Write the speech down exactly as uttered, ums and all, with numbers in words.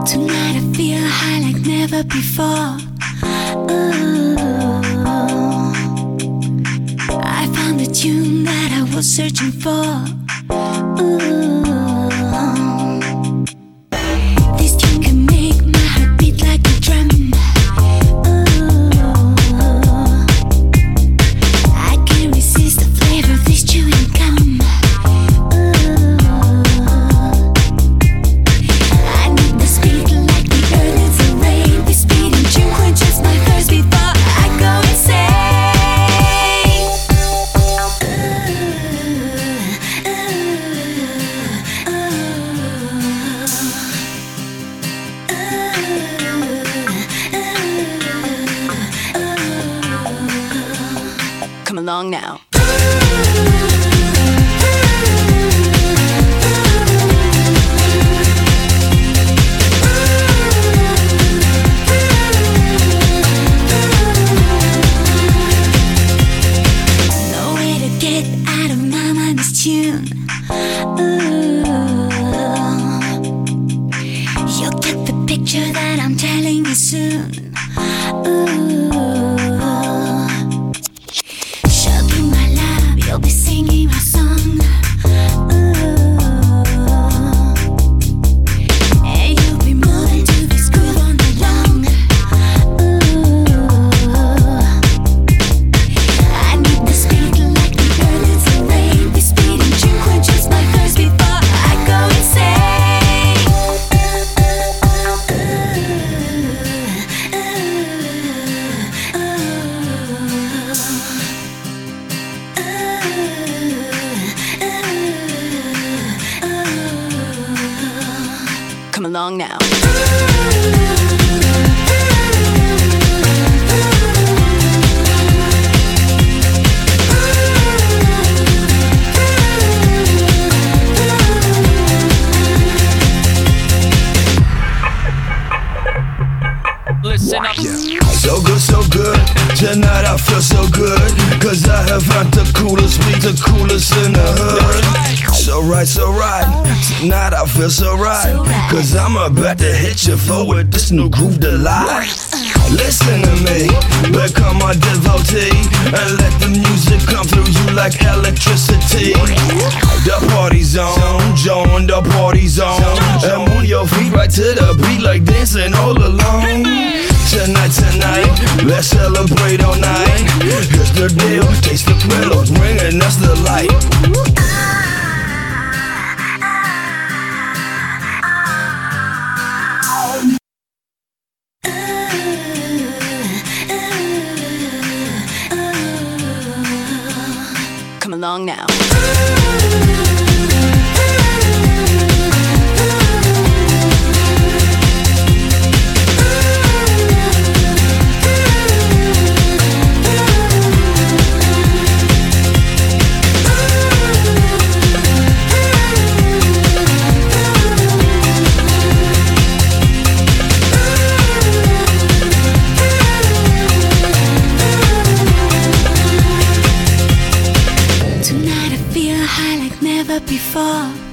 Tonight I feel high like never before. Ooh, I found the tune that I was searching for. Ooh, this tune can make my heart beat like a drum. Ooh, I can't resist the flavor of this chewing gum. Come along now. No way to get out of my mind this tune. Ooh, you'll get the picture that I'm telling you soon. Ooh, you'll be singing my song. Ooh, and you'll be moving to this groove all night long. Ooh, I need the speed like the earth needs the rain. This speed and drink quenches my thirst before I go insane. Come along now. Listen up. Yeah. So good, so good. Tonight I feel so good. Cause I have found the coolest beat, the coolest in the hood. So right, so right. Tonight I feel so right. Cause I'm about to hit you forward this new groove delight. Listen to me, become a devotee, and let the music come through you like electricity. The party's on, join the party's on, and move your feet right to the beat like dancing all alone. Tonight, tonight, let's celebrate all night. Here's the deal, taste the thrill of bringing us the light. Come along now. Tonight I feel high like never before.